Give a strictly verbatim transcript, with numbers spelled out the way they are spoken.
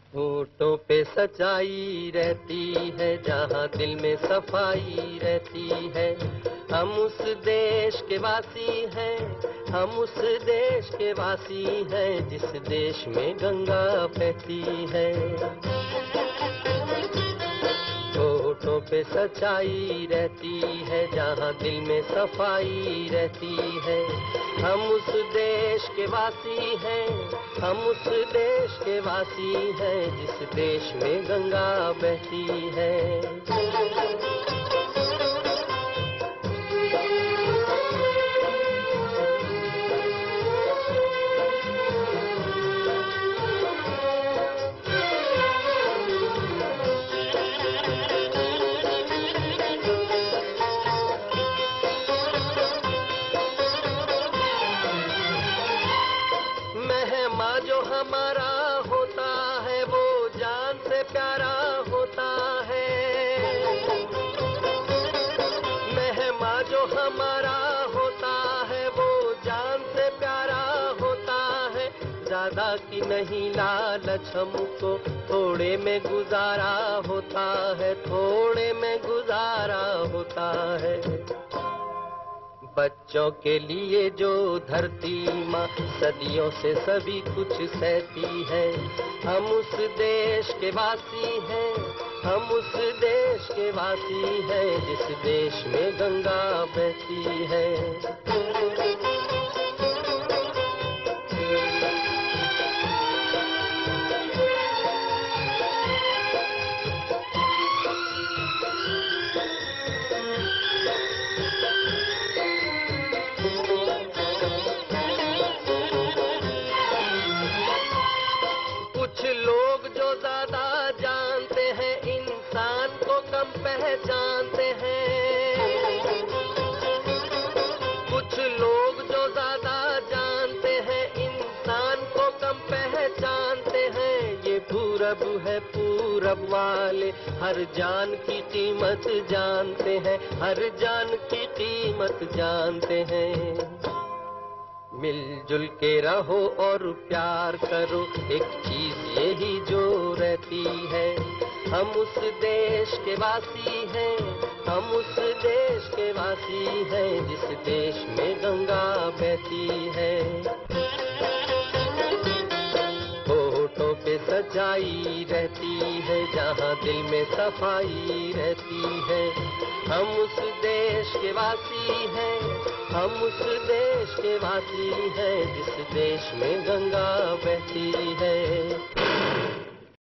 होठों पे सच्चाई रहती है, जहाँ दिल में सफाई रहती है। हम उस देश के वासी हैं, हम उस देश के वासी हैं, जिस देश में गंगा बहती है। होठों पे सच्चाई रहती है, जहाँ दिल में सफाई रहती है। हम उस देश के वासी हैं, हम उस देश के वासी हैं, जिस देश में गंगा बहती है। मेहमा जो हमारा होता है, वो जान से प्यारा होता है। मेहमा जो हमारा होता है, वो जान से प्यारा होता है। ज्यादा की नहीं लालच हमको, थोड़े में गुजारा होता है, थोड़े में गुजारा होता है। बच्चों के लिए जो धरती माँ सदियों से सभी कुछ सहती है। हम उस देश के वासी हैं, हम उस देश के वासी हैं, जिस देश में गंगा बहती है। कुछ लोग जो ज्यादा जानते हैं, इंसान को कम पहचानते हैं। कुछ लोग जो ज्यादा जानते हैं, इंसान को कम पहचानते हैं। ये पूरब है, पूरब वाले हर जान की कीमत जानते हैं, हर जान की कीमत जानते हैं। मिलजुल के रहो और प्यार करो, एक चीज यही जो रहती है। हम उस देश के वासी हैं, हम उस देश के वासी हैं, जिस देश में गंगा बहती है। होठों पे सच्चाई रहती है, जहाँ दिल में सफाई रहती है। हम उस देश के वासी हैं, हम उस देश के वासी हैं, जिस देश में गंगा बहती है।